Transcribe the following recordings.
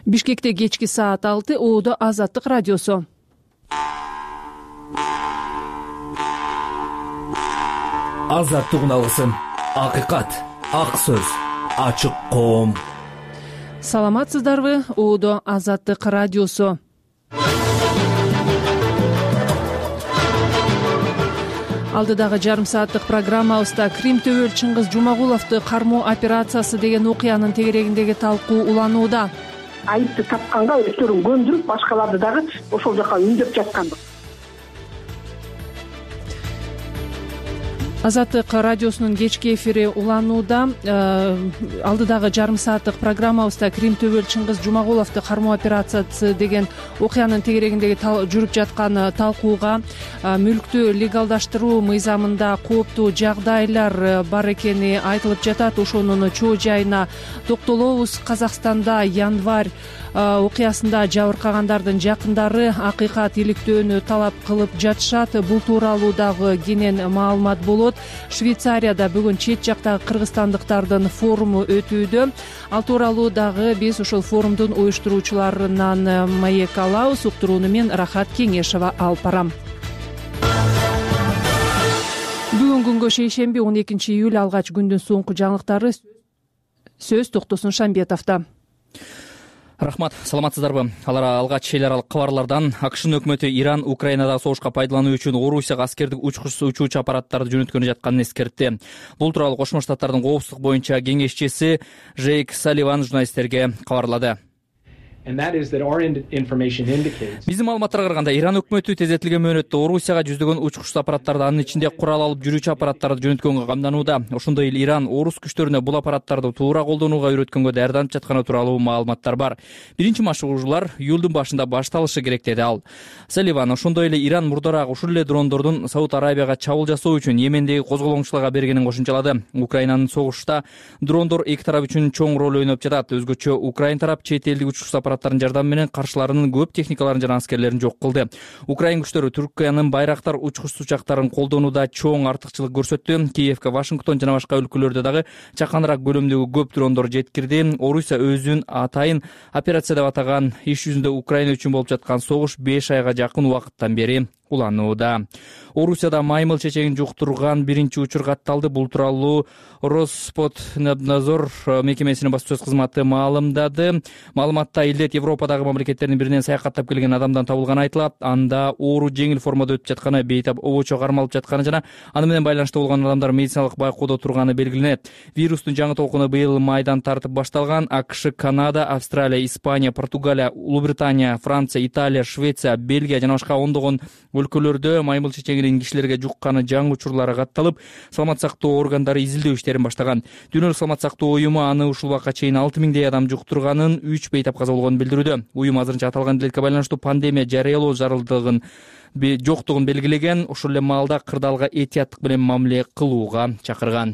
Бишкекте кечки саат 6 ООД Азаттык радиосу. Азаттык уналгысын, акыйкат, ак сөз, ачык коом. Саламатсыздарбы? ООД Азаттык радиосу. Алдыдагы жарым сааттык программабызда Крим Төбөл Чыңгыз Жумагуловду кармоо операциясы деген окуянын тегерегиндеги талкуу уланууда. Айыпты тапканга өздөрүн көндүрүп, башкаларды дагы ошол жака үндөп жатканбыз. Азаттык радиосунун кечки эфири уланууда. Алдыдагы жарым сааттык программабызда Крим Төбөл Чыңгыз Жумагуловду кармоо операциясы деген окуянын тегерегиндеги жүрүп жаткан талкууга мүлктү легалдаштыруу мыйзамында кооптуу жагдайлар бар экени айтылып жатат. Ошонун чоо жайына токтолобуз. Казакстанда январь окуясында жабыркагандардын жакындары акыйкат иликтөөнү талап кылып жатышат. Бул тууралуу дагы кенен маалымат болот. Швейцарияда бүгүн чет жактагы кыргызстандыктардын форуму өтүүдө. Ал тууралуу дагы биз ошол форумдун уюштуруучуларынан маек алабыз. Уктурууну мен Рахат Кеңешова алып барам. Бүгүн күнгө шейшемби 12 июль алгач күндүн соңку жаңылыктары сөз Токтосун Шамбетовдо. Рахмат, саламатсыздарбы? Алар алгач эл аралык кабарлардан АКШнын өкмөтү Иран Украинадагы согушка пайдалануу үчүн Орусияга аскердик учкучсуз учуучу аппараттарды жөнөткөнү жатканын эскертти. Бул тууралуу Кошмо Штаттардын коопсуздук боюнча кеңешчиси Джейк Салливан журналисттерге кабарлады. Биздин маалыматтарга караганда Иран өкмөтү тездетилген мөөнөттө Орусияга жүздөгөн учкучсуз аппараттарды, анын ичинде курал алып жүрүүчү аппараттарды жөнөткөнгө камданууда. Ошондой эле Иран орус күчтөрүнө бул аппараттарды туура колдонууга үйрөткөнгө даярданып жатканы тууралуу маалыматтар бар. Биринчи машыгуулар июлдун башында башталышы керек деди ал. Салливан ошондой эле Иран мурдараак ушул эле дрондордун Сауд Арабияга чабуул жасоо үчүн Йемендеги козголоңчуларга бергенин кошумчалады. Украинанын согушта дрондор эки тарап үчүн чоң роль ойноп жатат. Өзгөчө Украин тарап чет элдик учкучсуз аппараттардын жардамы менен каршыларынын көп техникаларын жана аскерлерин жок кылды. Украин күчтөрү Түркиянын байрактар учкучсуз учактарын колдонууда чоң артыкчылык көрсөттү. Киевке, Вашингтон жана башка өлкөлөрдө дагы чаканыраак көлөмдөгү көп дрондор жеткирди. Орусия өзүн атайын операция деп атаган иш жүзүндө Украина үчүн болуп жаткан согуш 5 айга жакын убакыттан бери уланууда. Орусияда маймыл чечегин жуктурган биринчи учур катталды. Бул тууралуу Роспотребнадзор мекемесинин баспасөз кызматы маалымдады. Маалыматта илдет Европадагы мамлекеттердин биринен саякаттап келген адамдан табылганы айтылат. Анда оору жеңил формада өтүп жатканы, бейтап обочо кармалып жатканы жана аны менен байланыштуу болгон адамдар медициналык байкоодо турганы белгиленет. Вирустун жаңы толкуну быйыл майдан тартып башталган. АКШ, Канада, Австралия, Испания, Португалия, Улуу Британия, Франция, Италия, Швеция, Бельгия жана башка ондогон өлкөлөрдө маймыл чечегинин кишилерге жукканы жаңы учурлары катталып, саламат сактоо органдары изилдөө иштерин баштаган. Дүйнөлүк саламат сактоо уюму аны ушул убакка чейин 6000 адам жуктурганын, 3 бейтап каза болгонун билдирүүдө. Уюм азырынча аталган илетке байланыштуу пандемия жарыялоо зарылдыгын жоктугун белгилеген. Ошол эле маалда кырдаалга этияттык менен мамиле кылууга чакырган.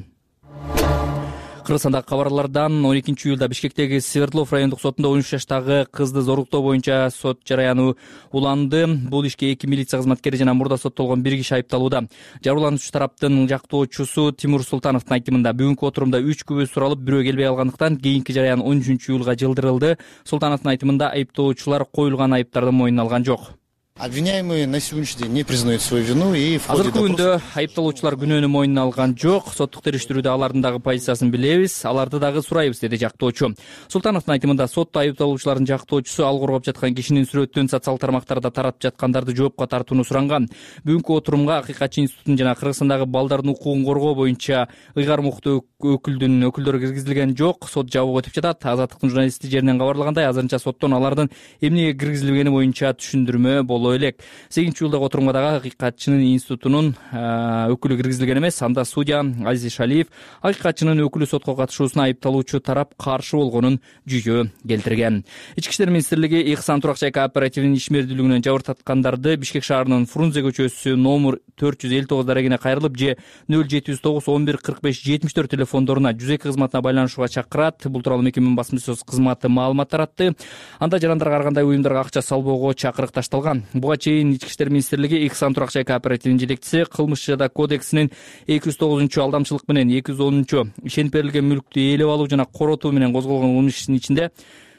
Кыргызстандагы кабарлардан 12 июлда Бишкектеги Свердлов райондук сотунда 13 жаштагы кызды зорлуктоо боюнча сот жараяны уланды. Бул ишке 2 милиция кызматкери жана мурда соттолгон 1 киши айыпталууда. Жабырлануучу тараптын жактоочусу Тимур Султановдун айтымында бүгүнкү отурумда 3 күбө суралып, бирөө келбей калгандыктан кийинки жараян 13 июлга жылдырылды. Султановдун айтымында айыптоочулар коюлган айыптарды мойнуна алган жок. Обвиняемые на сегодняшний день не признают свою вину и в ходе Азыркы күндө айыпталуучулар күнөөнү мойнуна алган жок. Соттук териштирүүдө алардын дагы позициясын билебиз, аларды дагы сурайбыз, деди жактоочу. Султановдун айтымында сотто айыпталуучулардын жактоочусу ал коргоп жаткан кишинин сүрөтүн социалдык тармактарда таратып жаткандарды жоопко тартууну суранган. Бүгүнкү отурумга Акыйкатчы институтунун жана Кыргызстандагы балдардын укугун коргоо боюнча ыйгар муктуу өкүлдөрү киргизилген жок. Сот жабык өтүп жатат. Азаттыктын журналисти жеринен кабарлагандай, азырынча соттон алардын эмнеге киргизилбегени боюнча түшүндүрмө боло элек. 8 июлдагы отурумга дагы Акыйкатчынын институтунун өкүлү киргизилген эмес. Анда судья Азиз Шалиев Акыйкатчынын өкүлү сотко катышуусуна айыпталуучу тарап каршы болгонун жүйө келтирген. Ички иштер министрлиги Ихсан турак жай кооперативинин ишмердүүлүгүнөн жабыр таткандарды Бишкек шаарынын Фрунзе көчөсү номер 459 дарегине кайрылып же 0709 11 45 74 телефондоруна 102 кызматына байланышууга чакырат. Бул тууралуу мекеменин баспасөз кызматы маалымат таратты. Анда жарандарга ар кандай уюмдарга акча салбоого чакырык ташталган. Буга чейин Ички иштер министрлиги Ихсан турак жай кооперативинин жетекчиси кылмыш жаза кодексинин 209 алдамчылык менен 210 ишенип берилген мүлктү ээлеп алуу жана коротуу менен козголгон кылмыш ишинин ичинде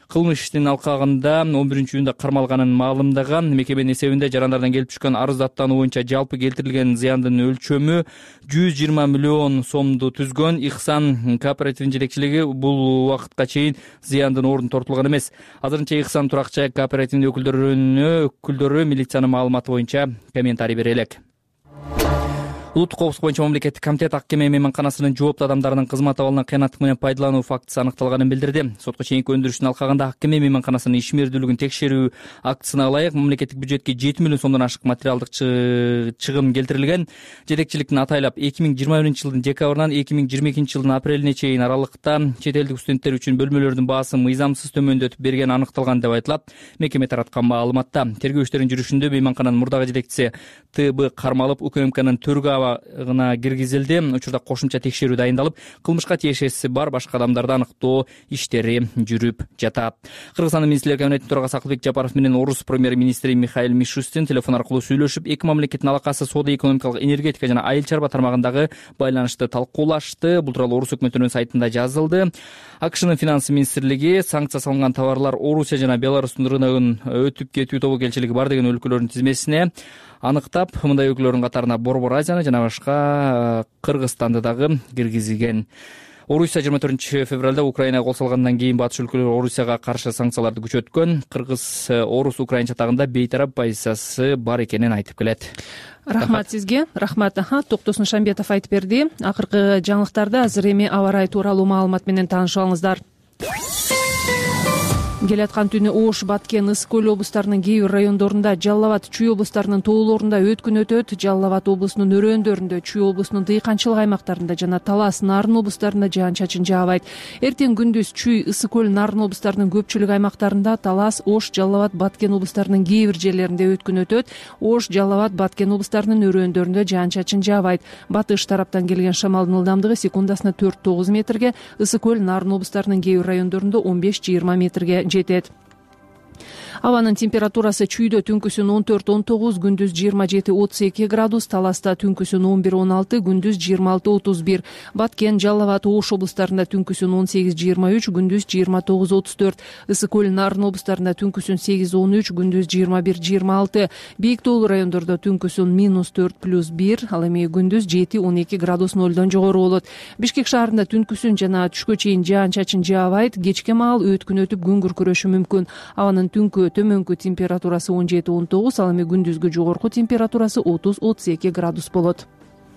кылмыш иштин алкагында 11-июнда кармалганын маалымдаган. Мекеменин эсебинде жарандардан келип түшкөн арыз даттануу боюнча жалпы келтирилген зыяндын өлчөмү 120 миллион сомду түзгөн. Ихсан кооперативинин жетекчилиги бул убакытка чейин зыяндын орун тартылган эмес. Азырынча Ихсан туракчай кооперативинин өкүлдөрү милициянын маалыматы боюнча комментарий бере элек. Улуттук коопсуздук боюнча мамлекеттик комитет ак кеме мейманканасынын жооптуу адамдарынын кызмат абалына кыянаттык менен пайдалануу фактысы аныкталганын билдирди. Сотко чейинки өндүрүштүн алкагында ак кеме мейманканасынын ишмердүүлүгүн текшерүү актысына ылайык мамлекеттик бюджетке 7 миллион сомдон ашык материалдык чыгым келтирилген. Жетекчиликтин атайлап 2021-жылдын декабрынан 2022-жылдын апрелине чейин аралыкта чет элдик студенттер үчүн бөлмөлөрдүн баасын мыйзамсыз төмөндөтүп бергени аныкталган деп айтылат. Мекеме тараткан маалыматта тергөө иштеринин жүрүшүндө мейманкананын мурдагы жетекчиси ТБ кармалып, УКМКнын төргө киргизилди. Учурда кошумча текшерүү дайындалып, кылмышка тиешеси бар башка адамдарды аныктоо иштери жүрүп жатат. Кыргызстандын министрлер кабинетинин төрагасы Акылбек Жапаров менен орус премьер-министри Михаил Мишустин телефон аркылуу сүйлөшүп, эки мамлекеттин алакасы соода-экономикалык, энергетика жана айыл чарба тармагындагы байланышты талкуулашты. Бул тууралуу орус өкмөтүнүн сайтында жазылды. АКШнын финансы министрлиги санкция салынган товарлар Орусия жана Беларустун рыногун өтүп кетүү тобокелчилиги бар деген өлкөлөрдүн тизмесине аныктап, мындай өлкөлөрдүн катарына Борбор Азияны жана башка Кыргызстанды дагы киргизген. Орусия 24-февралда Украинага кол салгандан кийин батыш өлкөлөр Орусияга каршы санкцияларды күчөткөн. Кыргыз орус украин чатагында бейтарап позициясы бар экенин айтып келет. Рахмат сизге. Рахмат. Токтосун Шамбетов айтып берди. Акыркы жаңылыктарда азыр эми аба ырайы тууралуу маалымат менен таанышып алыңыздар. Келаткан түнү Ош, Баткен, Ысык көл облустарынын кээ бир райондорунда, Жалал Абад, Чүй облустарынын тоолорунда өткүн өтөт. Жалал Абад облусунун өрөөндөрүндө, Чүй облусунун дыйканчылык аймактарында жана Талас, Нарын облустарында жаан-чачын жаабайт. Эртең күндүз Чүй, Ысык көл, Нарын облустарынын көпчүлүк аймактарында, Талас, Ош, Жалал Абад, Баткен облустарынын кээ бир жерлеринде өткүн өтөт. Ош, Жалал Абад, Баткен облустарынын өрөөндөрүндө жаан-чачын жаабайт. Батыш тараптан келген шамалдын ылдамдыгы секундасына 4-9 метрге, Ысык көл, Нарын облустарынын кээ бир райондорунда 15-20 метрге жетет. Абанын температурасы Чүйдө түнкүсүн 14-19, күндүз 27-32 градус, Таласта түнкүсүн 11-16, күндүз 26-31. Баткен, Жалал Абад, Ош облустарында түнкүсүн 18-23, күндүз 29-34. Ысык көл, Нарын облустарында түнкүсүн 8-13, күндүз 21-26. Бийик тоолуу райондордо түнкүсүн -4+1, ал эми күндүз 7-12 градус нолдон жогору болот. Бишкек шаарында түнкүсүн жана түшкө чейин жаан-чачын жаабайт. Кечке маал өткүн өтүп күн күркүрөшү мүмкүн. Абанын түнкү төмөнкү температурасы 17-19, ал эми күндүзгү жогорку температурасы 30-32 градус болот.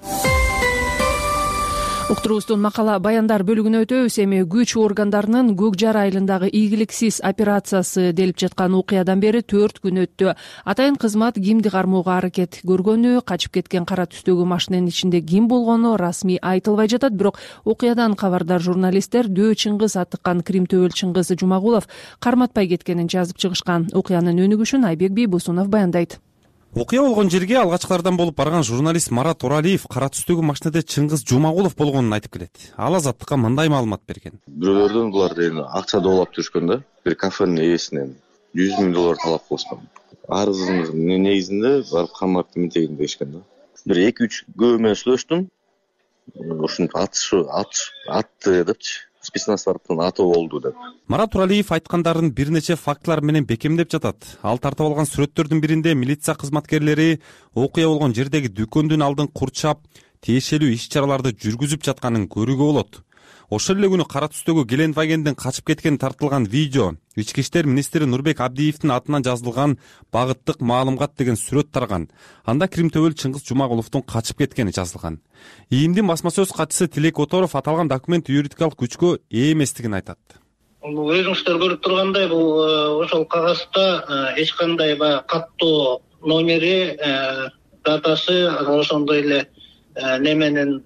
Уктуруубуздун макала баяндар бөлүгүнө өтөбүз. Эми күч органдарынын Көк Жар айылындагы ийгиликсиз операциясы делип жаткан окуядан бери 4 күн өттү. Атайын кызмат кимди кармоого аракет көргөнү, качып кеткен кара түстөгү машинанын ичинде ким болгону расмий айтылбай жатат. Бирок окуядан кабардар журналисттер Дөө Чыңгыз аттыккан Крим Төбөл Чыңгыз Жумагулов карматпай кеткенин жазып чыгышкан. Окуянын өнүгүшүн Айбек Бийбусунов баяндайт. Окуя болгон жерге алгачкылардан болуп барган журналист Марат Оралиев кара түстөгү машинада Чыңгыз Жумагулов болгонун айтып келет. Ал Азаттыкка мындай маалымат берген. Бирөөлөрдөн булар акча доолап жүрүшкөн да. Бир кафенин ээсинен $100 000 талап кылышкан. Арызымдын негизинде барып камакты тегин дешкен да. Бир 2-3 көбө менен сүйлөштүм. Ушинтип атты депчи. Спецназ тараптан атуу болду деп. Марат Уралиев айткандарын бир нече фактылар менен бекемдеп жатат. Ал тартып алган сүрөттөрдүн биринде милиция кызматкерлери окуя болгон жердеги дүкөндүн алдын курчап, тиешелүү иш-чараларды жүргүзүп жатканын көрүүгө болот. Ошол эле күнү кара түстөгү Геленвагенден качып кеткени тартылган видео, Ички иштер министри Нурбек Абдиевдин атынан жазылган багыттык маалымат деген сүрөт тарган. Анда Крим Төбөл Чыңгыз Жумагуловдун качып кеткени жазылган. ИИМдин басма сөз катчысы Тилек Оторов аталган документ юридикалык күчкө ээ эместигин айтат. Өзүңүздөр көрүп тургандай, бул ошол кагазда эч кандай каттоо номери, датасы, ошондой эле неменин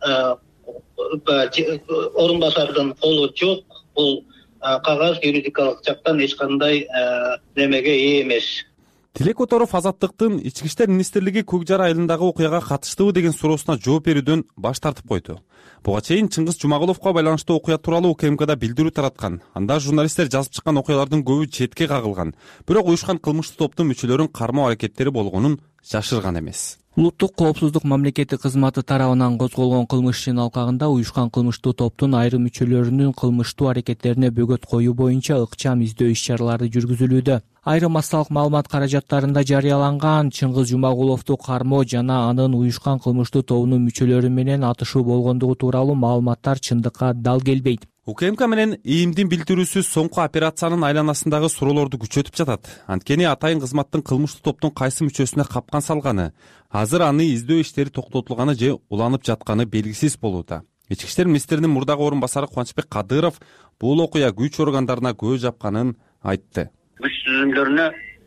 орун басардын колу жок. Бул кагаз юридикалык жактан эч кандай немеге ээ эмес. Тилек Оторов Азаттыктын Ички иштер министрлиги Көк Жар айылындагы окуяга катыштыбы деген суроосуна жооп берүүдөн баш тартып койду. Буга чейин Чыңгыз Жумагуловго байланыштуу окуя тууралуу УКМКда билдирүү тараткан. Анда журналисттер жазып чыккан окуялардын көбү четке кагылган. Бирок уюшкан кылмыштуу топтун мүчөлөрүнүн кармоо аракеттери болгонун жашырган эмес. Улуттук коопсуздук мамлекеттик кызматы тарабынан козголгон кылмыш ишинин алкагында уюшкан кылмыштуу топтун айрым мүчөлөрүнүн кылмыштуу аракеттерине бөгөт коюу боюнча ыкчам издөө иш-чаралары жүргүзүлүүдө. Айрым массалык маалымат каражаттарында жарыяланган Чыңгыз Жумагуловду кармоо жана анын уюшкан кылмыштуу тобунун мүчөлөрү менен атышуу болгондугу тууралуу маалыматтар чындыкка дал келбейт. УКМК менен ИИМдин билдирүүсү соңку операциянын айланасындагы суроолорду күчөтүп жатат. Анткени атайын кызматтын кылмыштуу топтун кайсы мүчөсүнө капкан салганы, азыр аны издөө иштери токтотулганы же уланып жатканы белгисиз болууда. Ички иштер министринин мурдагы орун басары Кубанычбек Кадыров бул окуя күч органдарына көз жапканын айтты. Күч түзүмдөрүнө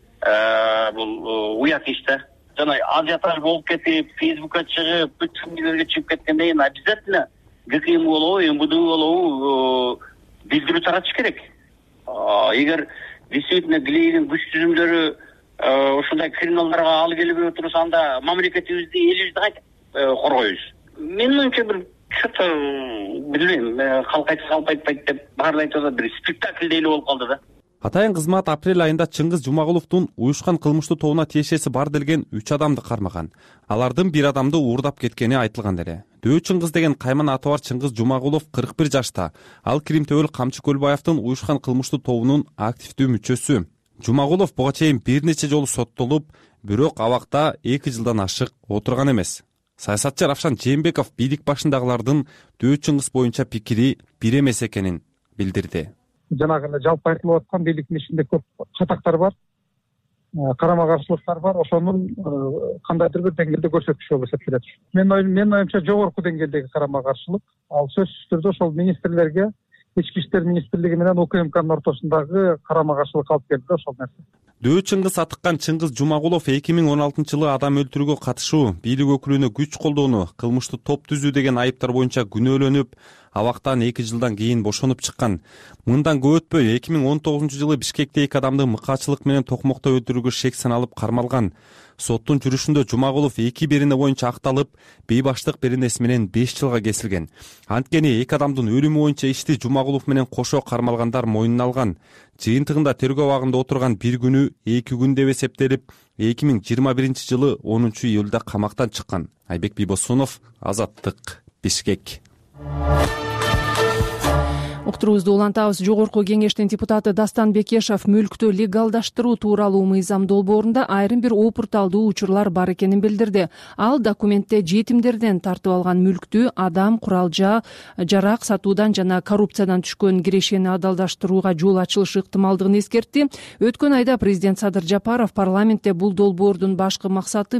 бул уят иш да. Жана ажиотаж болуп кетип, Фейсбукка чыгып, бүт фамилиялерге чыгып кеткенден кийин обязательно ГКМ болобу, МВД болобу билдирүү таратыш керек. Эгер действительно Глеевдин күч түзүмдөрү ушундай криминалдарга алы келип отурса, анда мамлекетибизди, элибизди кантип коргойбуз? Менин оюмча бир что-то билбейм, калк айтпайт деп баары айтып атат, бир спектакль дейли болуп калды да. Атайын кызмат апрель айында Чыңгыз Жумагуловдун уюшкан кылмыштуу тобуна тиешеси бар делген 3 адамды кармаган. Алардын бир адамды уурдап кеткени айтылган эле. Дөө Чыңгыз деген кайман аты бар Чыңгыз Жумагулов 41 жашта. Ал Кримтөбөл Камчы Көлбаевдин уюшкан кылмыштуу тобунун активдүү мүчөсү. Жумагулов буга чейин бир нече жолу соттолуп, бирок абакта 2 жылдан ашык отурган эмес. Саясатчы Равшан Жээнбеков бийлик башындагылардын Дөө Чыңгыз боюнча пикири бир эмес экенин билдирди. Жанагы эле жалпы айтылып аткан бийликтин ичинде көп катактар бар, карама каршылыктар бар. Ошонун кандайдыр бир деңгээлде көрсөткүчү болуп эсептелет. Менин оюмча жогорку деңгээлдеги карама каршылык ал сөзсүз түрдө ошол министрлерге, ички иштер министрлиги менен УКМКнын ортосундагы карама каршылык алып келди ошол нерсе. Дөө Чыңгыз атыккан Чыңгыз Жумагулов 2016-жылы адам өлтүрүүгө катышуу, бийлик өкүлүнө күч колдоону, кылмыштуу топ түзүү деген айыптар боюнча күнөөлөнүп, абактан 2 жылдан кийин бошонуп чыккан. Мындан көп өтпөй 2019-жылы Бишкекте 2 адамды мыкаачылык менен токмокто өлтүрүүгө шек саналып кармалган. Соттун жүрүшүндө Жумагулов 2 берене боюнча акталып, бейбаштык беренеси менен 5 жылга кесилген. Анткени 2 адамдын өлүмү боюнча ишти Жумагулов менен кошо кармалгандар мойнуна алган. Жыйынтыгында тергөө абагында отурган бир күнү 2 күн деп эсептелип, 2021-жылы 10-июлда камактан чыккан. Айбек Бибосунов, Азаттык, Бишкек. Уктуруубузду улантабыз. Жогорку кеңештин депутаты Дастан Бекешев мүлктү легалдаштыруу тууралуу мыйзам долбоорунда айрым бир опурталдуу учурлар бар экенин билдирди. Ал документте жетимдерден тартып алган мүлктү адам, курал жарак сатуудан жана коррупциядан түшкөн кирешени адалдаштырууга жол ачылышы ыктымалдыгын эскертти. Өткөн айда президент Садыр Жапаров парламентте бул долбоордун башкы максаты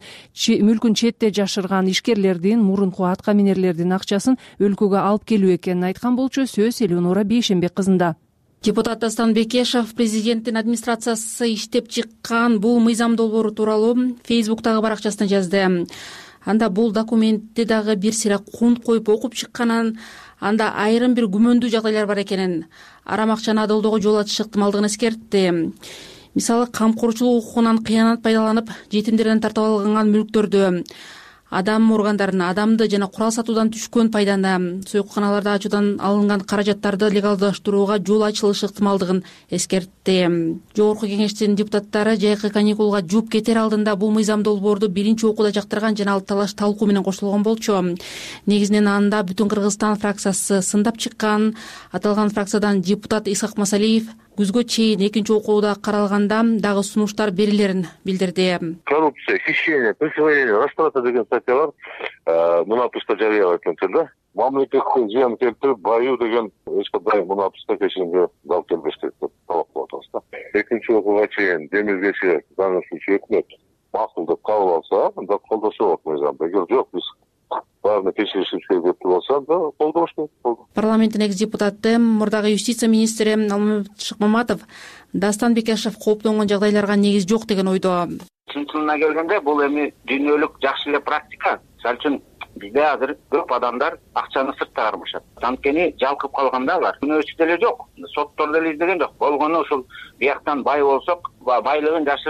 мүлкүн четте жашырган ишкерлердин, мурунку атка минерлердин акчасын өлкөгө алып келүү экенин айткан болчу. Элеонора Бейшенбек кызында. Депутат Дастан Бекешев президенттин администрациясы иштеп чыккан бул мыйзам долбоору тууралуу Фейсбуктагы баракчасына жазды. Анда бул документти дагы бир сыйра кунт коюп окуп чыкканын, анда айрым бир күмөндүү жагдайлар бар экенин, арам акчаны адалдоого жол ачыш ыктымалдыгын эскертти. Мисалы, камкорчулук укугунан кыянат пайдаланып, жетимдерден тартып алынган мүлктөрдү, адам органдарын, адамды жана курал сатуудан түшкөн пайданы, сойкуканаларда ачуудан алынган каражаттарды легалдаштырууга жол ачылышы ыктымалдыгын эскертти. Жогорку кеңештин депутаттары жайкы каникулга жууп кетер алдында бул мыйзам долбоорду биринчи окууда жактырган жана ал талаш талкуу менен кошулгон болчу. Негизинен анда Бүтүн Кыргызстан фракциясы сындап чыккан. Аталган фракциядан депутат Исхак Масалиев күзгө чейин экинчи окууда каралганда дагы сунуштар берилерин билдирди. Коррупция, хищение, присвоение, растрата деген статьялар мына тушта жарыяланып да. Мамлекетке зыян келтирип, баю деген эч кандай мына тушта кечимге алып келбеш керек деп талап кылып атабыз да. Экинчи окууга чейин демилгечи заңы сүрүшү өкмөт макул деп кабыл алса, анда колдошо болот мыйзамды. Эгер жок, биз баарына текшеришибиз керек деп болсо, анда колдош керек. Парламенттин экс-депутаты, мурдагы юстиция министри Алмамет Шыкмаматов Дастан Бекешев кооптонгон жагдайларга негиз жок деген ойдо. Чынтына келгенде бул эми дүйнөлүк жакшы эле практика. Мисалы үчүн бизде азыр көп адамдар акчаны сыртта кармашат. Анткени жалкып калганда алар күнөөсү деле жок, соттор деле издеген жок. Болгону ушул бияктан бай болсок, байлыгын жашырып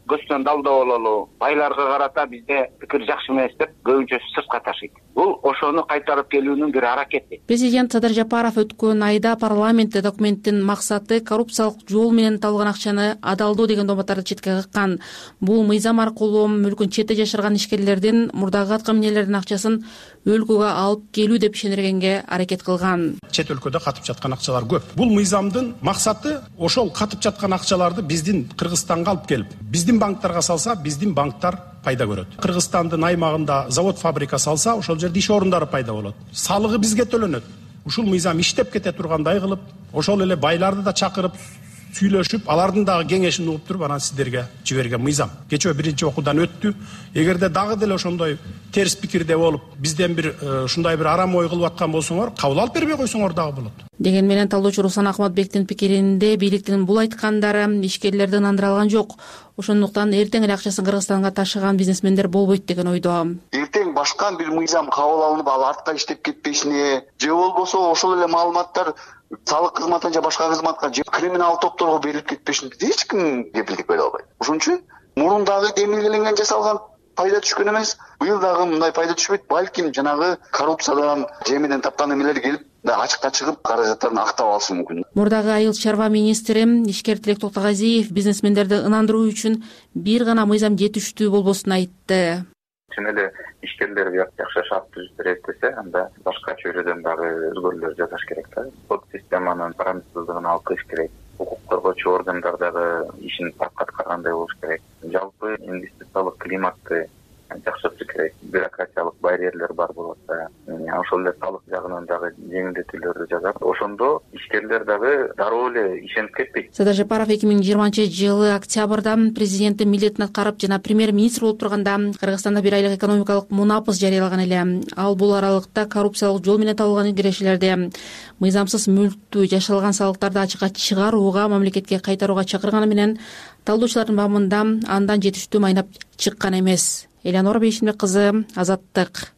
көзтөн далдоо бололу, байларга карата бизде пикир жакшы эмес деп көбүнчөсү сыртка ташыйт. Бул ошону кайтарып келүүнүн бир аракети. Президент Садыр Жапаров өткөн айда парламентте документтин максаты коррупциялык жол менен табылган акчаны адалдоо деген домоторду четке каккан. Бул мыйзам аркылуу мүлкүн четте жашырган ишкерлердин мурдагы атка эмнелердин акчасын өлкөгө алып келүү деп ишендиргенге аракет кылган. Чет өлкөдө катып жаткан акчалар көп. Бул мыйзамдын максаты ошол катып жаткан акчаларды биздин Кыргызстанга алып келип, биздин банктарга салса, биздин банктар пайда көрөт. Кыргызстандын аймагында завод, фабрика салса, ошол жерде иш орундары пайда болот. Салыгы бизге төлөнөт. Ушул мыйзам иштеп кете тургандай кылып, ошол эле байларды да чакырып сүйлөшүп, алардын дагы кеңешин угуп туруп, анан сиздерге жиберген мыйзам. Кечээ биринчи окуудан өттү. Эгерде дагы деле ошондой терс пикирде болуп, бизден бир ушундай бир арам ой кылып аткан болсоңор, кабыл алып бербей койсоңор дагы болот. Деген менен талдоочу Руслан Ахматбектин пикиринде бийликтин бул айткандары ишкерлерди ынандыра алган жок. Ошондуктан эртең эле акчасын Кыргызстанга ташыган бизнесмендер болбойт деген ойдо. Эртең башка бир мыйзам кабыл алынып, ал артка иштеп кетпешине, же болбосо ошол эле маалыматтар салык кызматына же башка кызматка же криминал топторго берилип кетпешине эч ким кепилдик бере албайт. Ошон үчүн мурун дагы демилгеленген жасалган пайда түшкөн эмес, быйыл дагы мындай пайда түшпөйт. Балким жанагы коррупциядан жемиден тапкан эмелер келип ачыкка чыгып каражаттарын актап алышы мүмкүн. Мурдагы айыл чарба министри ишкер Тилек Токтогазиев бизнесмендерди ынандыруу үчүн бир гана мыйзам жетиштүү болбосун айтты. Чын эле ишкерлер жакшы шарт түзүп берет десе, анда башка чөйрөдөн дагы өзгөрүүлөр жасаш керек да. Сот системанын барымсыздыгын алып келиш керек. Укук коргоочу органдар дагы ишин такка аткаргандай болуш керек. Жалпы инвестициялык климатты жакшыртыш керек. Бюрократиялык барьерлер бар болот да. Ошол эле салык жагынан дагы жеңилдетүүлөрдү жасап, ошондо ишкерлер дагы дароо эле ишенип кетпейт. Садыр Жапаров 2020-жылы октябрда президенттин милдетин аткарып жана премьер-министр болуп турганда Кыргызстанда бир айлык экономикалык мунапыс жарыялаган эле. Ал бул аралыкта коррупциялык жол менен табылган кирешелерди, мыйзамсыз мүлктү, жашалган салыктарды ачыкка чыгарууга, мамлекетке кайтарууга чакырганы менен талдоочулардын бабында андан жетиштүү майнап чыккан эмес. Элеонора Бейшимбек кызы, Азаттык.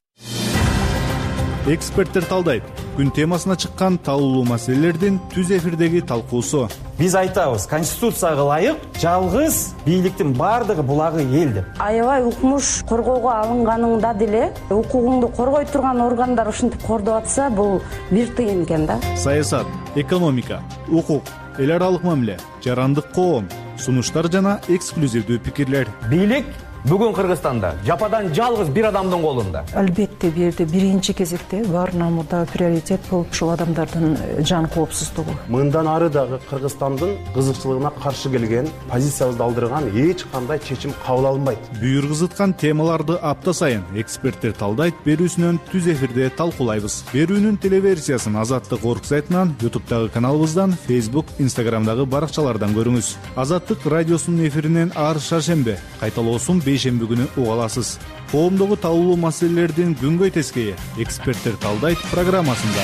Эксперттер талдайт. Күн темасына чыккан талкуулуу маселелердин түз эфирдеги талкуусу. Биз айтабыз, конституцияга ылайык жалгыз бийликтин бардыгы булагы эл деп. Аябай укмуш коргоого алынганыңда деле укугуңду коргой турган органдар ушинтип кордоп атса, бул бир тыйын экен да. Саясат, экономика, укук, эл аралык мамиле, жарандык коом, сунуштар жана эксклюзивдүү пикирлер. Бийлик бүгүн Кыргызстанда жападан жалгыз бир адамдын колунда. Албетте бул жерде биринчи кезекте баарынан мурда приоритет болуп ушул адамдардын жан коопсуздугу. Мындан ары дагы Кыргызстандын кызыкчылыгына каршы келген, позициябызды алдырган эч кандай чечим кабыл алынбайт. Бүйүр кызыткан темаларды апта сайын эксперттер талдайт, берүүсүнөн түз эфирде талкуулайбыз. Берүүнүн телеверсиясын Азаттык орг сайтынан, YouTube'дагы каналыбыздан, Facebook, Instagram'дагы баракчалардан көрүңүз. Азаттык радиосунун эфиринен ар шаршембе, кайталоосун бейшемби күнү уга аласыз. Коомдогу талкуулуу маселелердин күнгөй тескейи эксперттер талдайт программасында.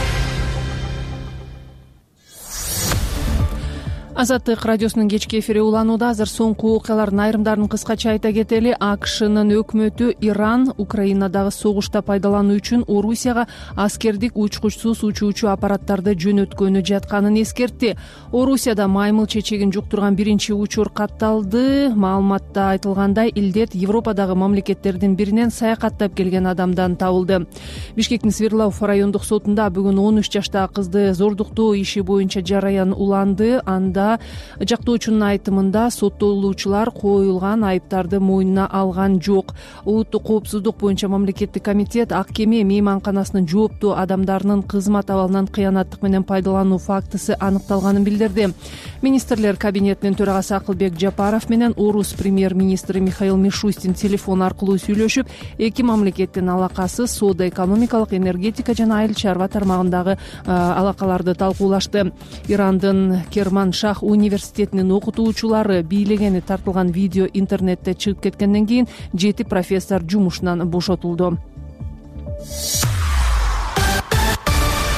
Азаттык радиосунун кечки эфири уланууда. Азыр соңку окуялардын айрымдарын кыскача айта кетели. АКШнын өкмөтү Иран Украинадагы согушта пайдалануу үчүн Орусияга аскердик учкучсуз учуучу аппараттарды жөнөткөнү жатканын эскертти. Орусияда маймыл чечегин жуктурган биринчи учур катталды. Маалыматта айтылгандай, илдет Европадагы мамлекеттердин биринен саякаттап келген адамдан табылды. Бишкектин Свердлов райондук сотунда бүгүн 13 жаштагы кызды зордуктоо иши боюнча жараян уланды. Анда жактоочунун айтымында соттолуучулар коюлган айыптарды мойнуна алган жок. Улуттук коопсуздук боюнча мамлекеттик комитет ак кеме мейманканасынын жооптуу адамдарынын кызмат абалынан кыянаттык менен пайдалануу фактысы аныкталганын билдирди. Министрлер кабинетинин төрагасы Акылбек Жапаров менен орус премьер-министри Михаил Мишустин телефон аркылуу сүйлөшүп, эки мамлекеттин алакасы соода-экономикалык, энергетика жана айыл чарба тармагындагы алакаларды талкуулашты. Ирандын Керманшах университетинин окутуучулары бийлегени тартылган видео интернетте чыгып кеткенден кийин 7 профессор жумушунан бошотулду.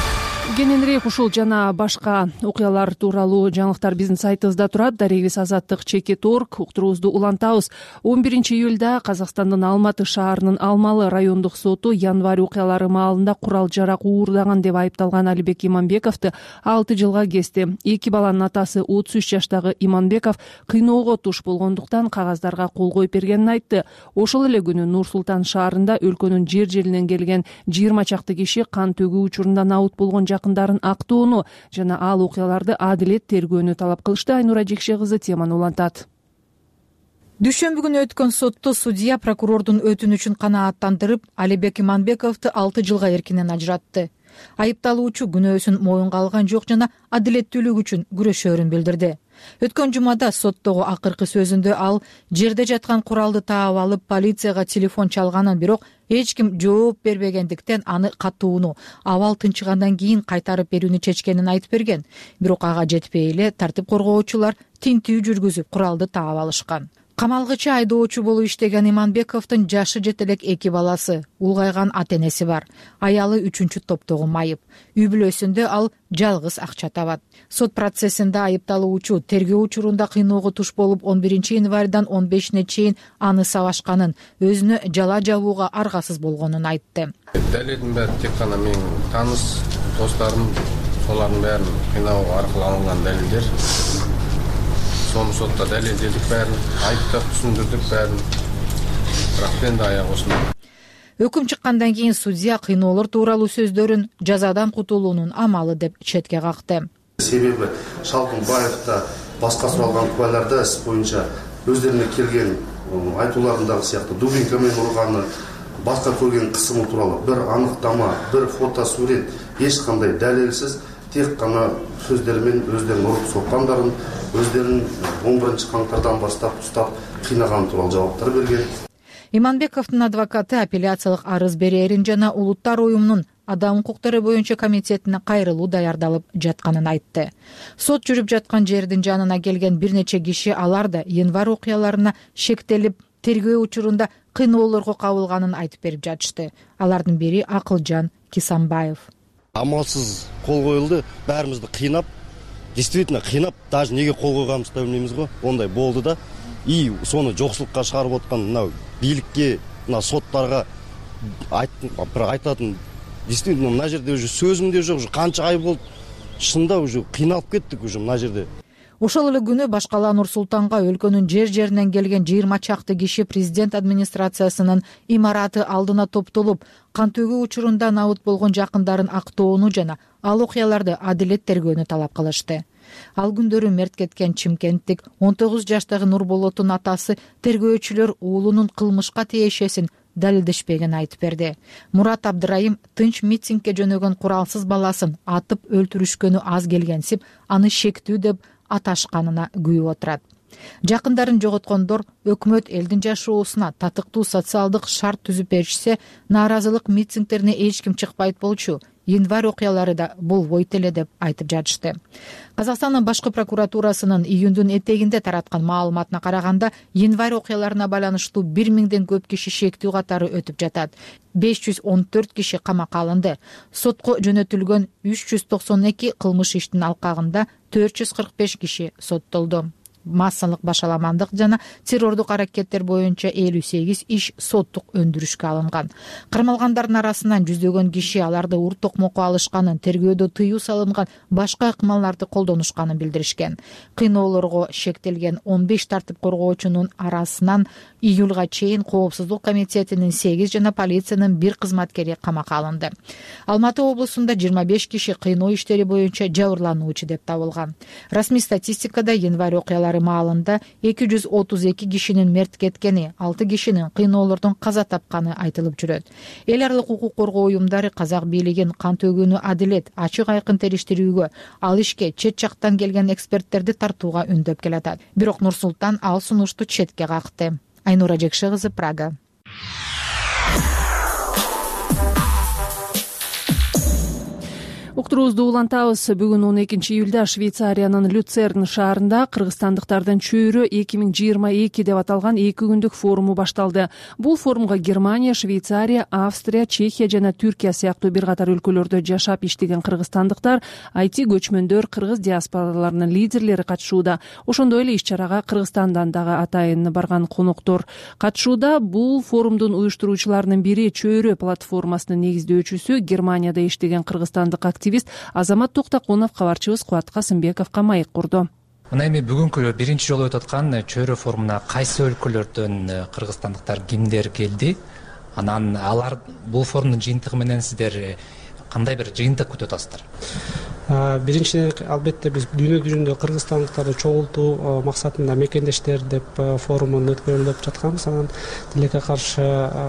кененирээк ушул жана башка окуялар тууралуу жаңылыктар биздин сайтыбызда турат. Дарегибиз azattik.org. Уктуруубузду улантабыз. 11-июлда Казакстандын Алматы шаарынын Алмалы райондук соту январь окуялары маалында курал-жарак уурдаган деп айыпталган Алибек Иманбековду 6 жылга кести. 2 баланын атасы 33 жаштагы Иманбеков кыйноого туш болгондуктан кагаздарга кол коюп бергенин айтты. Ошол эле күнү Нур Султан шаарында өлкөнүн жер-жеринен келген 20 чакты киши кан төгүү учурунда набыт болгон жакындарын актоону жана ал окуяларды адилет тергөөнү талап кылышты. Айнура Жекше кызы теманы улантат. Дүйшөмбү күнү өткөн сотто судья прокурордун өтүнүчүн канааттандырып, Алибек Иманбековду 6 жылга эркинен ажыратты. Айыпталуучу күнөөсүн моюнга алган жок жана адилеттүүлүк үчүн күрөшөөрүн билдирди. Өткөн жумада соттогу акыркы сөзүндө ал жерде жаткан куралды таап алып полицияга телефон чалганын, бирок эч ким жооп бербегендиктен аны катууну абал тынчыгандан кийин кайтарып берүүнү чечкенин айтып берген. Бирок ага жетпей эле тартип коргоочулар тинтүү жүргүзүп куралды таап алышкан. Камалгычы айдоочу болуп иштеген Иманбековдун жашы жете элек 2 баласы, улгайган ата-энеси бар. Аялы 3-чү топтогу майып. Үй бүлөсүндө ал жалгыз акча табат. Сот процессинде айыпталуучу тергөө учурунда кыйноого туш болуп 11 январдан 15-ине чейин аны сабашканын, өзүнө жала жабууга аргасыз болгонун айтты. Далилдин баары тек гана менин тааныш досторум, солардын баарын кыйноо аркылуу алынган далилдер. Сону сотто далилдедик баарын, айыптап түшүндүрдүк баарын. Бирок енді аяк осундай. Өкүм чыккандан кийин судья кыйноолор тууралуу сөздөрүн жазадан кутулуунун амалы деп четке какты. Себеби Шалкынбаевда башка суралган кубайларда иш боюнча өздөрүнө келген айтууларындагы сыяктуу дубинкамен урганы, башка көргөн кысымы тууралуу бир аныктама, бир фото сурет, эч кандай далилсиз тек гана сөздөрү өздөрүн уруп соккандарын, өздөрүн 11-каңтардан баштап устап кыйнаган тууралуу жабаптар берген. Иманбековдун адвокаты апелляциялык арыз берерин жана Улуттар уюмунун адам укуктары боюнча комитетине кайрылуу даярдалып жатканын айтты. Сот жүрүп жаткан жердин жанына келген бир нече киши алар да январь окуяларына шектелип, тергөө учурунда кыйноолорго кабылганын айтып берип жатышты. Алардын бири Акылжан Кисанбаев. Амалсыз кол коюлду, баарыбызды кыйнап, действительно кыйнап, даже неге кол койганыбызды да билбейбиз го. Ондай болду да. И сону жоксулукка чыгарып аткан мына бийликке, мына соттарга айтатын, действительно мына жерде уже сөзүм де жок, уже канча ай болду. Шында уже кыйналып кеттик уже мына жерде. Ошол эле күнү башкала Нур Султанга өлкөнүн жер-жеринен келген 20 чакты киши президент администрациясынын имараты алдына топтолуп, кан төгүү учурунда набыт болгон жакындарын актоону жана ал окуяларды адилет тергөөнү талап кылышты. Ал күндөрү мерт кеткен чимкенттик 19 жаштагы Нурболоттун атасы тергөөчүлөр уулунун кылмышка тиешесин далилдешпеген айтып берди. Мурат Абдырайым тынч митингге жөнөгөн куралсыз баласын атып өлтүрүшкөнү аз келгенсип, аны шектүү деп аташканына күйүп отурат. Жакындарын жоготкондор өкмөт элдин жашоосуна татыктуу социалдык шарт түзүп беришсе, нааразылык митингдерине эч ким чыкпайт болчу. Январь окуялары да болбойт эле деп айтып жатышты. Казакстандын башкы прокуратурасынын июндун этегинде тараткан маалыматына караганда, январь окуяларына байланыштуу 1000ден көп киши шектүү катары өтүп жатат. 514 киши камакка алынды. Сотко жөнөтүлгөн 392 кылмыш иштин алкагында 445 киши соттолду. Массалык башаламандык жана террордук аракеттер боюнча 58 иш соттук өндүрүшкө алынган. Кармалгандардын арасынан жүздөгөн киши аларды ур токмокко алышканын, тергөөдө тыюу салынган башка ыкмаларды колдонушканын билдиришкен. Кыйноолорго шектелген 15 тартип коргоочунун арасынан июлга чейин Коопсуздук комитетинин 8 жана полициянын 1 кызматкери камакка алынды. Алматы облусунда 25 киши кыйноо иштери боюнча жабырлануучу деп табылган. Расмий статистикада январь окуялары маалында 232 кишинин мерт кеткени, 6 кишинин кыйноолордон каза тапканы айтылып жүрөт. Эл аралык укук коргоо уюмдары казак бийлигин кан төгүүнү адилет, ачык айкын териштирүүгө, ал ишке чет жактан келген эксперттерди тартууга үндөп келатат. Бирок Нур Султан ал сунушту четке какты. Айнура Жекше кызы, Прага. Уктуруубузду улантабыз. Бүгүн 12 июлда Швейцариянын Люцерн шаарында кыргызстандыктардын чөйрө 2022 деп аталган 2 күндүк форуму башталды. Бул форумга Германия, Швейцария, Австрия, Чехия жана Түркия сыяктуу бир катар өлкөлөрдө жашап иштеген кыргызстандыктар, IT көчмөндөр, кыргыз диаспораларынын лидерлери катышууда. Ошондой эле иш-чарага Кыргызстандан дагы атайын барган коноктор катышууда. Бул форумдун уюштуруучуларынын бири чөйрө платформасынын негиздөөчүсү Германияда иштеген кыргызстандык активист Азамат Токтокунов кабарчыбыз Кубат Касымбековго маек курду. Мына эми бүгүнкү биринчи жолу өтүп аткан чөйрө форумуна кайсы өлкөлөрдөн кыргызстандыктар кимдер келди? Анан алар бул форумдун жыйынтыгы менен сиздер кандай бир жыйынтык күтүп атасыздар? Биринчиден албетте биз дүйнө жүзүндө кыргызстандыктарды чогултуу максатында мекендештер деп форумун өткөрүлүп жатканбыз. Анан тилекке каршы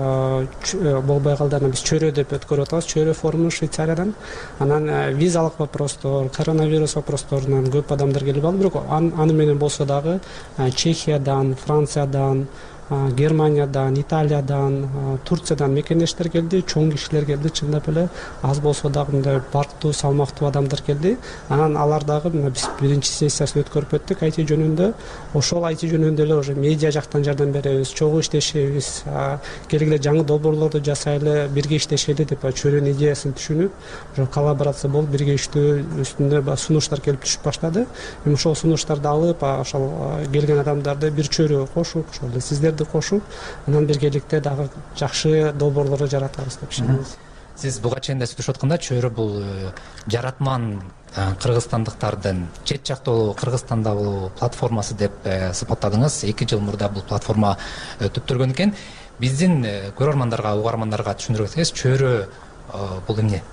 болбой калды. Анан биз чөйрө деп өткөрүп атабыз. Чөйрө форуму Швейцариядан. Анан визалык вопростор, коронавирус вопросторунан көп адамдар келип алды. Бирок аны менен болсо дагы Чехиядан, Франциядан, Германиядан, Италиядан, Турциядан мекендештер келди, чоң кишилер келди, чындап эле аз болсо дагы мындай барктуу, салмактуу адамдар келди. Анан алар дагы биз биринчи сессиясын өткөрүп өттүк IT жөнүндө. Ошол IT жөнүндө эле уже медиа жактан жардам беребиз, чогуу иштешебиз, келгиле жаңы долбоорлорду жасайлы, бирге иштешели деп чөйрөнүн идеясын түшүнүп, уже коллаборация болуп бирге иштөө үстүндө сунуштар келип түшүп баштады. Эми ошол сунуштарды алып, ошол келген адамдарды бир чөйрөгө кошуп, ошол сиздерди кошуп, анан биргеликте дагы жакшы долбоорлорду жаратабыз деп ишенебиз. Сиз буга чейин да сүйлөшүп атканда чөйрө бул жаратман кыргызстандыктардын чет жакта болобу, Кыргызстанда болобу платформасы деп сыпаттадыңыз. 2 жыл мурда бул платформа түптөлгөн экен. Биздин көрөрмандарга, угармандарга түшүндүрүп кетсеңиз, чөйрө бул эмне?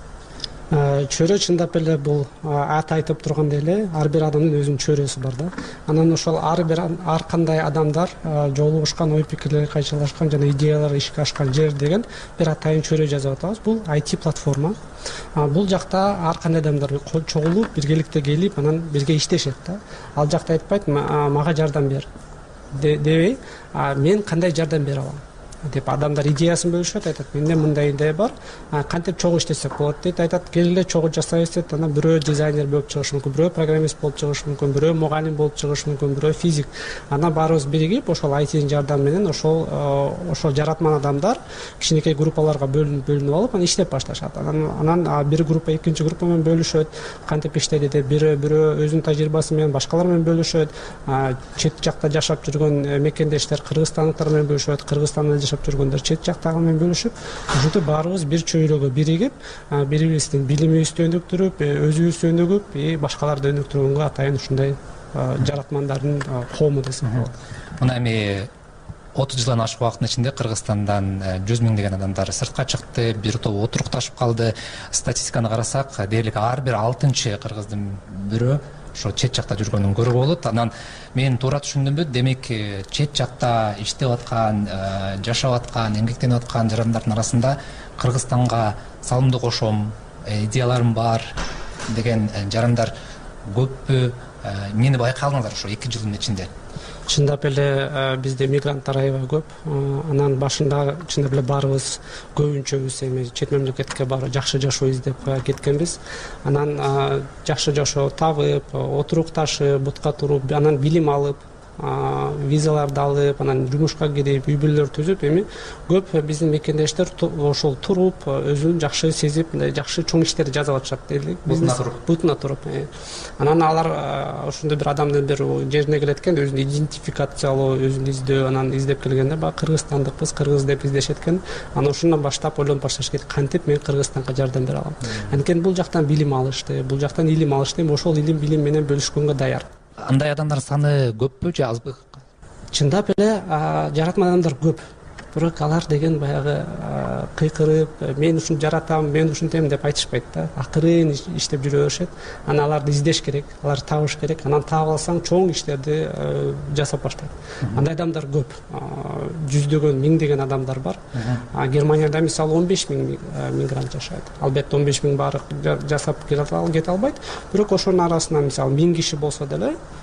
Чөйрө чындап эле бул аты айтып тургандай эле ар бир адамдын өзүнүн чөйрөсү бар да. Анан ошол ар кандай адамдар жолугушкан, ой пикирлери кайчылашкан жана идеялар ишке ашкан жер деген бир атайын чөйрө жазып атабыз. Бул IT платформа. Бул жакта ар кандай адамдар чогулуп, биргеликте келип, анан бирге иштешет да. Ал жакта айтпайт, мага жардам бер дебей, мен кандай жардам бере алам деп адамдар идеясын бөлүшөт, айтат, менде мындай идея бар, кантип чогуу иштесек болот дейт, айтат, келгиле чогуу жасайбыз дейт. Анан бирөө дизайнер болуп чыгышы мүмкүн, бирөө программист болуп чыгышы мүмкүн, бирөө мугалим болуп чыгышы мүмкүн, бирөө физик. Анан баарыбыз биригип, ошол IT-нин жардамы менен ошол жаратман адамдар кичинекей группаларга бөлүнүп алып, анан иштеп башташат. Анан бир группа экинчи группа менен бөлүшөт, кантип иштейди деп, бирөө өзүнүн тажрыйбасы менен башкалар менен бөлүшөт. Чет жакта жашап жүргөн мекендештер кыргызстандыктар менен бөлүшөт, Кыргызстанда жашап жүргөндөр чет жактагы менен бөлүшүп, ушинтип баарыбыз бир чөйрөгө биригип, бири-бирибиздин билимибизди өнүктүрүп, өзүбүздү өнүгүп, башкаларды өнүктүргөнгө атайын ушундай жаратмандардын коому десек болот. Мына эми 30 жылдан ашык убакыттын ичинде Кыргызстандан 100 миңдеген адамдар сыртка чыкты, бир топ отурукташып калды. Статистиканы карасак, дээрлик ар бир 6-чы кыргыздын бирөө ошо чет жакта жүргөнүн көрүүгө болот. Анан мен туура түшүндүмбү? Демек, чет жакта иштеп аткан, жашап аткан, эмгектенип аткан жарандардын арасында Кыргызстанга салымды кошом, идеяларым бар деген жарандар көппү? Эмнени байкадыңыздар ошо 2 жылдын ичинде? Чындап эле бизде мигранттар аябай көп. Анан башында чындап эле баарыбыз көбүнчөбүз эми чет мамлекетке барып жакшы жашоо издеп кеткенбиз. Анан жакшы жашоо табып, отурукташып, бутка туруп, анан билим алып, визаларды алып, анан жумушка кирип, үй бүлөлөр түзүп, эми көп биздин мекендештер ошол туруп, өзүн жакшы сезип, жакшы чоң иштерди жасап атышат дейли. Бутуна туруп. Анан алар ошондой бир адамдын бир жерине келет экен, өзүн идентификациялоо, өзүн издөө, анан издеп келгенде баягы кыргызстандыкпыз, кыргыз деп издешет экен. Анан ошондон баштап ойлонуп башташ керек, кантип мен Кыргызстанга жардам бере алам. Анткени бул жактан билим алышты, бул жактан илим алышты, ошол илим менен бөлүшкөнгө даяр. Андай адамдар саны көппү же азбы? Чындап эле жаратман адамдар көп. Бирок алар деген баягы кыйкырып, мен ушуну жаратам, мен ушинтем деп айтышпайт да. Акырын иштеп жүрө беришет. Анан аларды издеш керек, аларды табыш керек. Анан таап алсаң чоң иштерди жасап баштайт. Андай адамдар көп. Жүздөгөн, миңдеген адамдар бар. Германияда мисалы 15 миң мигрант жашайт. Албетте 15 миң баары жасап кете албайт. Бирок ошонун арасынан мисалы 1000 киши болсо деле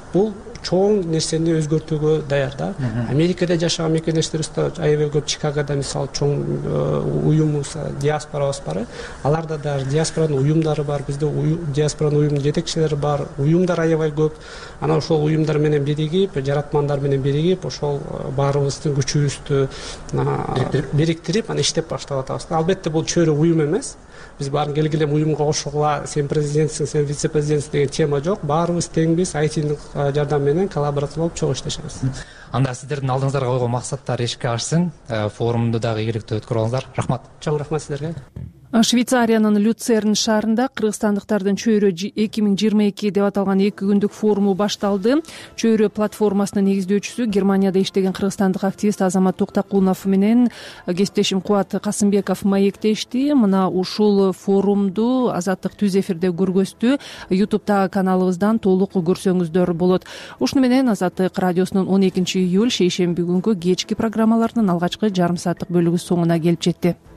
бул чоң нерсени өзгөртүүгө даяр да. Америкада жашаган мекендештерибиз аябай көп, Чикагода мисалы чоң уюмубуз, диаспорабыз бар. Аларда да диаспоранын уюмдары бар, бизде диаспоранын уюмунун жетекчилери бар, уюмдар аябай көп. Анан ошол уюмдар менен биригип, жаратмандар менен биригип, ошол баарыбыздын күчүбүздү бириктирип, анан иштеп баштап атабыз. Албетте бул чөйрө уюм эмес. Биз баарын келгиле уюмга кошугула, сен президентсиң, сен вице-президентсиң деген тема жок. Баарыбыз теңбиз, айтинин жардамы менен коллаборациялап чогуу иштешебиз. Анда сиздердин алдыңыздарга койгон максаттар ишке ашсын, форумду дагы ийгиликтүү өткөрүп алыңыздар. Рахмат. Чоң рахмат сиздерге. Швейцариянын Люцерн шаарында кыргызстандыктардын чөйрө 2022 деп аталган 2 күндүк форуму башталды. Чөйрө платформасынын негиздөөчүсү Германияда иштеген кыргызстандык активист Азамат Токтакунов менен кесиптешим Кубат Касымбеков маектешти. Мына ушул форумду Азаттык түз эфирде көргөздү. YouTube'дагы каналыбыздан толук көрсөңүздөр болот. Ушуну менен Азаттык радиосунун 12 июль шейшемби күнгү кечки программаларынын алгачкы жарым сааттык бөлүгү соңуна келип жетти.